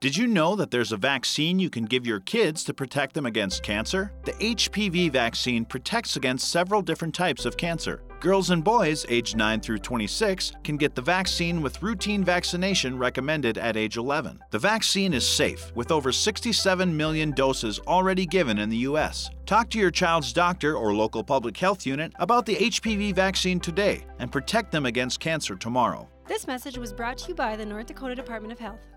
Did you know that there's a vaccine you can give your kids to protect them against cancer? The HPV vaccine protects against several different types of cancer. Girls and boys aged 9 through 26 can get the vaccine with routine vaccination recommended at age 11. The vaccine is safe, with over 67 million doses already given in the U.S. Talk to your child's doctor or local public health unit about the HPV vaccine today and protect them against cancer tomorrow. This message was brought to you by the North Dakota Department of Health.